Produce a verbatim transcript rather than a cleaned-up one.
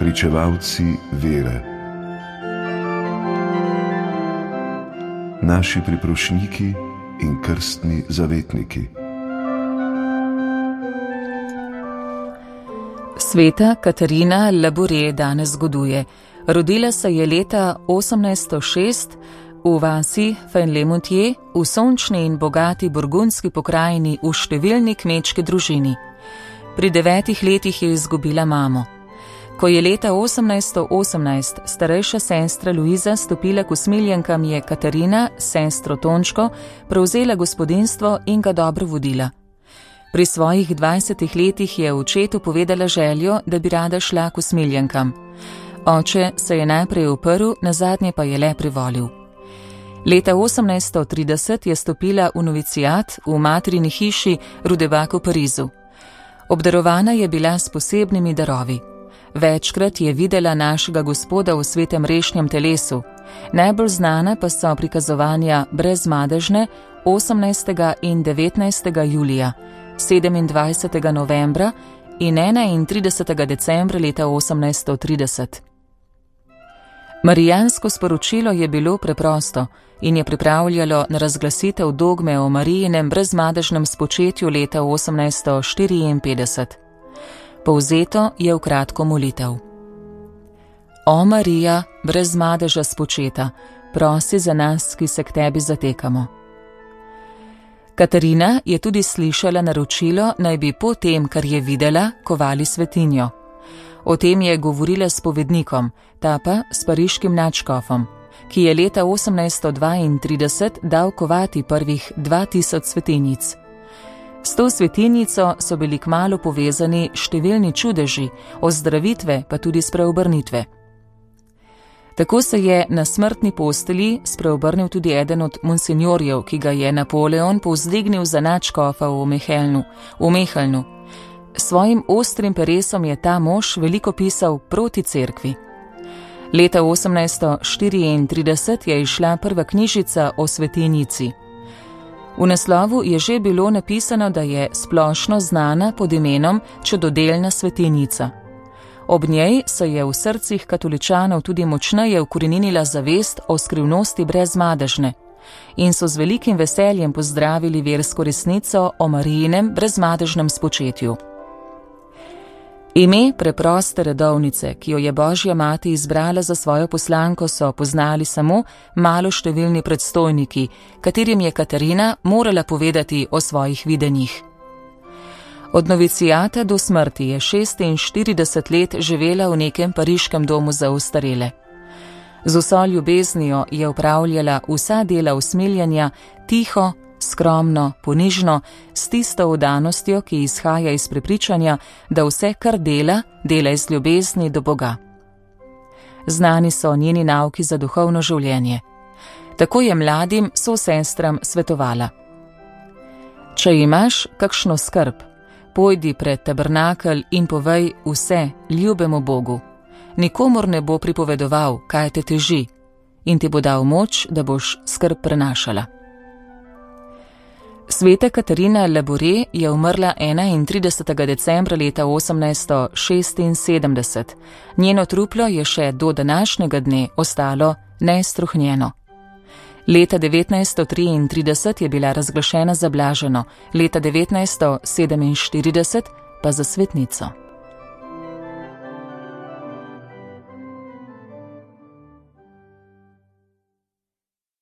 pričevalci vere, naši priprošniki in krstni zavetniki. Sveta Katarina Labouré danes goduje. Rodila se je leta osemnajststo šest v vasi Fenle-Montier v sončni in bogati burgundski pokrajini v številni kmečki družini. Pri devetih letih je izgubila mamo. Ko je leta osemnajststo osemnajst starejša sestra Luiza stopila k usmiljenkam, je Katarina, sestro Tončko, prevzela gospodinjstvo in ga dobro vodila. Pri svojih dvajsetih letih je očetu povedala željo, da bi rada šla k usmiljenkam. Oče se je najprej uprl, nazadnje pa je le privolil. Leta osemnajststo trideset je stopila v novicijat v materini hiši Rudebak v Parizu. Obdarovana je bila s posebnimi darovi. Večkrat je videla našega Gospoda v svetem rešnjem telesu. Najbolj znana pa so prikazovanja Brezmadežne osemnajstega in devetnajstega julija, sedemindvajsetega novembra in enaintridesetega decembra leta osemnajststo trideset. Marijansko sporočilo je bilo preprosto in je pripravljalo na razglasitev dogme o Marijinem brezmadežnem spočetju leta osemnajststo štiriinpetdeset. Povzeto je v kratko molitev. O Marija, brez madeža spočeta, prosi za nas, ki se k tebi zatekamo. Katarina je tudi slišala naročilo, naj bi po tem, kar je videla, kovali svetinjo. O tem je govorila s povednikom, ta pa s pariškim nadškofom, ki je leta osemnajststo dvaintrideset dal kovati prvih dva tisoč svetinjic. S to svetinjico so bili kmalu povezani številni čudeži, ozdravitve pa tudi spreobrnitve. Tako se je na smrtni postelji spreobrnil tudi eden od monsinjorjev, ki ga je Napoleon povzdignil za nadškofa v Mehelnu, v Mehelnu. Svojim ostrim peresom je ta mož veliko pisal proti cerkvi. Leta osemnajststo štiriintrideset je izšla prva knjižica o svetinjici. V naslovu je že bilo napisano, da je splošno znana pod imenom čudodelna svetinjica. Ob njej se je v srcih katoličanov tudi močneje ukoreninila zavest o skrivnosti brezmadežne in so z velikim veseljem pozdravili versko resnico o Marijinem brezmadežnem spočetju. Ime preproste redovnice, ki jo je Božja mati izbrala za svojo poslanko, so poznali samo maloštevilni predstojniki, katerim je Katarina morala povedati o svojih videnjih. Od novicijata do smrti je šestinštirideset let živela v nekem pariškem domu za ostarele. Z vso ljubeznijo je opravljala vsa dela usmiljenja, tiho, skromno, ponižno, s tisto vdanostjo, ki izhaja iz prepričanja, da vse, kar dela, dela iz ljubezni do Boga. Znani so njeni nauki za duhovno življenje. Tako je mladim sosestram svetovala. Če imaš kakšno skrb, pojdi pred tabernakelj in povej vse ljubemu Bogu. Nikomur ne bo pripovedoval, kaj te teži, in ti bo dal moč, da boš skrb prenašala. Sveta Katarina Labouré je umrla enaintridesetega decembra leta osemnajststo šestinsedemdeset. Njeno truplo je še do današnjega dne ostalo nestruhnjeno. Leta devetnajststo triintrideset je bila razglašena za blaženo, leta devetnajststo sedeminštirideset pa za svetnico.